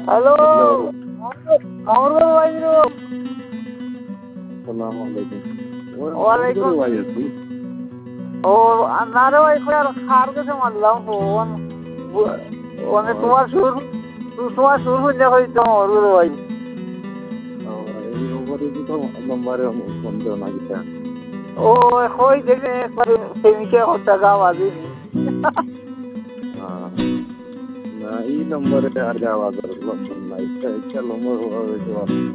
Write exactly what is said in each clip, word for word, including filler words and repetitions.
Hello hello, মামুর ভাই আসসালামু আলাইকুম। ওই ওয়ালাইকুম আমাদের ভাই আছি। ও না রে ভাই আর খার কাছে মারলাম ফোন মানে তোমার সুর তোমার সুর শুনে হইতো মামুর ভাই এই অপরিচিত নম্বরে ফোন দেও না কিতা? ও হই দেখে একবার প্রেমিকা হত্যা গা বাজিনি আহ, না এই নম্বরে আর যাওয়া দরকার না। ইচ্ছা ইচ্ছা নম্বর হয়েছে।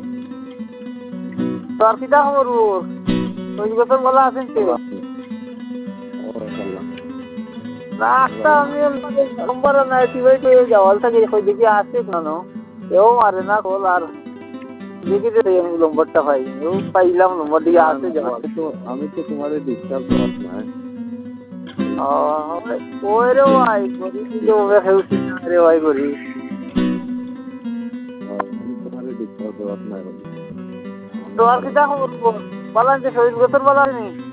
তোর কিতা খবর ওর ওই বছর বলা আছেন কে না একটা আমি নম্বর নাই তুই তুই যাওয়াল থাকি কই দেখি আসছে কেন এও মারে না কল আর দেখি যে নম্বরটা পাই ও পাইলাম নম্বর দিয়ে আসছে যাওয়াল আমি তো তোমার ডিস্টার্ব করার না। ওই রে ভাই করি ওকে খেলছি রে ভাই করি আমি তোমার ডিস্টার্ব করার না। তোর কিতা খবর বলান যে শহীদ গোসর বলা হয়নি